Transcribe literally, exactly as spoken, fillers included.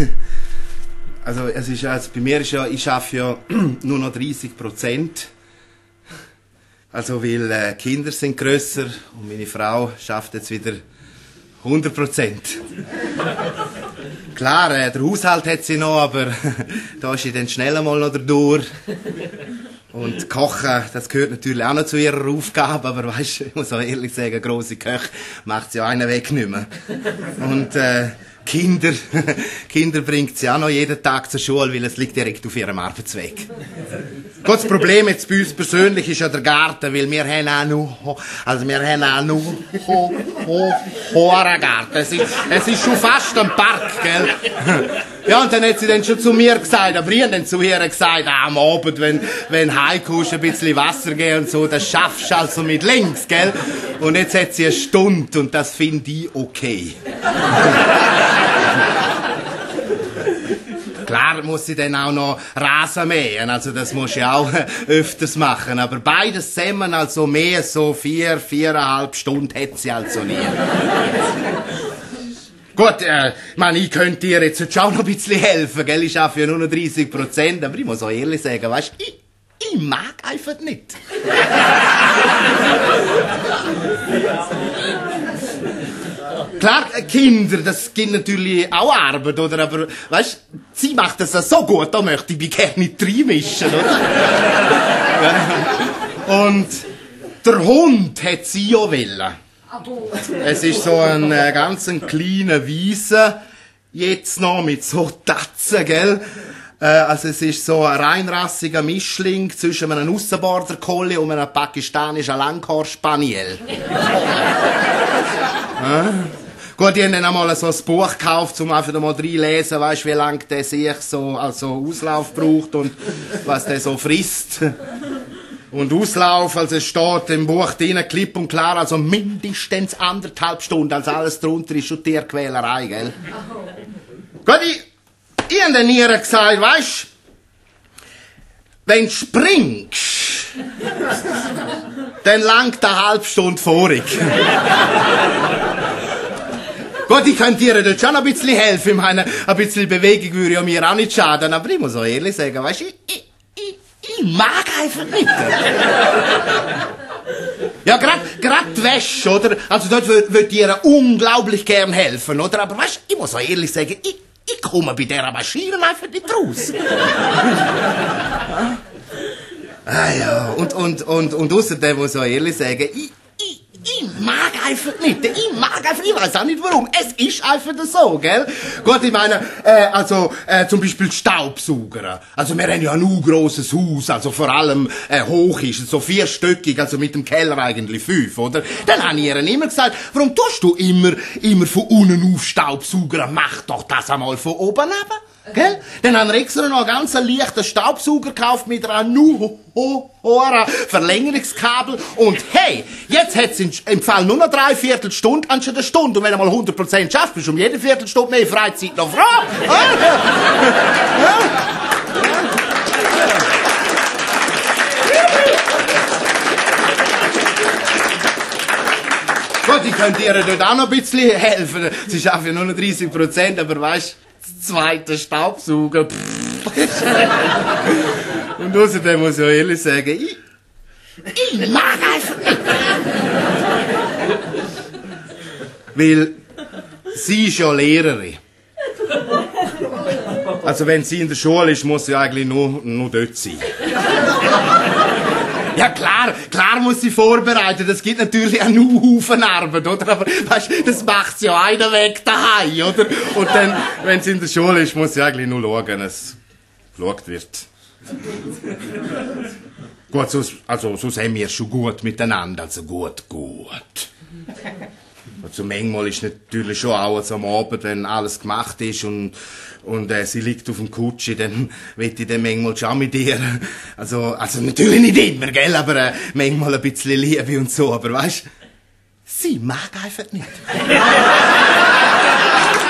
Also, es ist, also bei mir ist ja, ich arbeite ja nur noch dreißig Prozent. Also, weil äh, Kinder sind grösser und meine Frau schafft jetzt wieder hundert Prozent. Klar, äh, der Haushalt hat sie noch, aber da ist sie dann schnell einmal noch durch. Und Kochen, das gehört natürlich auch noch zu ihrer Aufgabe, aber weisst, ich muss auch ehrlich sagen, grosse Köche macht sie ja einen Weg nicht mehr. Und äh, Kinder, Kinder bringt sie auch noch jeden Tag zur Schule, weil es liegt direkt auf ihrem Arbeitsweg. Gut, das Problem jetzt bei uns persönlich ist ja der Garten, weil wir haben auch nur, also wir haben auch nur ho, ho, hohen Garten. Es ist, es ist schon fast ein Park, gell? Ja, und dann hat sie dann schon zu mir gesagt, aber ich habe dann zu ihr gesagt, ah, am Abend, wenn, wenn heimkommst, ein bisschen Wasser geben und so, das schaffst du also mit links, gell? Und jetzt hat sie eine Stunde und das finde ich okay. Klar muss sie dann auch noch Rasen mähen, also das muss ich auch öfters machen, aber beides zusammen, also mehr so vier, viereinhalb Stunden hat sie also nie. Gut, äh, man, ich könnte dir jetzt auch noch ein bisschen helfen, gell, ich arbeite ja nur noch dreißig Prozent, aber ich muss auch ehrlich sagen, weißt, ich, ich mag einfach nicht. Klar, Kinder, das gibt natürlich auch Arbeit, oder? Aber, weißt, sie macht das so gut, da möchte ich mich gerne nicht reinmischen, oder? Und der Hund hat sie auch wollen. Es ist so ein äh, ganz ein kleiner Wiese, jetzt noch mit so Tatzen, gell? Äh, also es ist so ein reinrassiger Mischling zwischen einem Aussenborder Collie und einem pakistanischen Langhaar-Spaniel. äh? Gut, ich habe dann einmal so ein Buch gekauft, um einfach mal reinlesen, weißt, wie lange der sich so, also Auslauf braucht und was der so frisst. Und Auslauf, also es steht im Buch drin, klipp und klar, also mindestens anderthalb Stunden, also alles drunter ist schon Tierquälerei, gell? Gut, ich, ich habe dann ihr gesagt, weißt, wenn du springst, dann langt eine halbe Stunde vorig. Gut, ich könnte dir dort schon ein bisschen helfen. Ich meine, ein bisschen Bewegung würde ja mir auch nicht schaden. Aber ich muss auch ehrlich sagen, weißt du, ich, ich, ich, ich mag einfach nicht. Ja, grad, grad die Wäsche, oder? Also dort würde ich dir unglaublich gern helfen, oder? Aber weißt du, ich muss auch ehrlich sagen, ich, ich komme bei dieser Maschine einfach nicht raus. Ah ja, und, und, und, und außerdem muss ich auch ehrlich sagen, ich, Ich mag einfach nicht. Ich mag einfach, ich weiß auch nicht warum. Es ist einfach so, gell? Gut, ich meine, äh, also, äh, zum Beispiel Staubsauger. Also, wir haben ja ein u grosses Haus, also vor allem, äh, hoch ist es, so vierstöckig, also mit dem Keller eigentlich fünf, oder? Dann habe ich ihr immer gesagt, warum tust du immer, immer von unten auf Staubsauger? Mach doch das einmal von oben runter. Gell? Dann haben wir extra noch einen ganz leichten Staubsauger gekauft mit einem hohen Verlängerungskabel. Und hey, jetzt hat es im Fall nur noch drei Viertelstunde anstatt eine Stunde. Und wenn du mal hundert Prozent schaffst, bist du um jede Viertelstunde mehr Freizeit noch froh. Gut, ich könnte dir dort auch noch ein bisschen helfen. Sie schaffen ja nur noch dreißig Prozent, aber weißt, zweiter Staubsauger. Und außerdem muss ich auch ehrlich sagen, ich, ich mag einfach nicht. Weil sie ist ja Lehrerin. Also wenn sie in der Schule ist, muss sie eigentlich nur, nur dort sein. Ja, klar, klar muss sie vorbereiten. Das gibt natürlich auch nur Haufen Arbeit, oder? Aber, weißt, das macht sie ja einen Weg daheim, oder? Und dann, wenn sie in der Schule ist, muss sie eigentlich nur schauen, dass es geschaut wird. Gut, sonst, also, sonst haben wir schon gut miteinander, also gut, gut. Also, manchmal ist natürlich schon auch also am Abend, wenn alles gemacht ist und, und äh, sie liegt auf dem Kutschi, dann will ich dann manchmal schon mit ihr. Also, also natürlich nicht immer, gell, aber äh, manchmal ein bisschen Liebe und so, aber weißt, sie mag einfach nicht.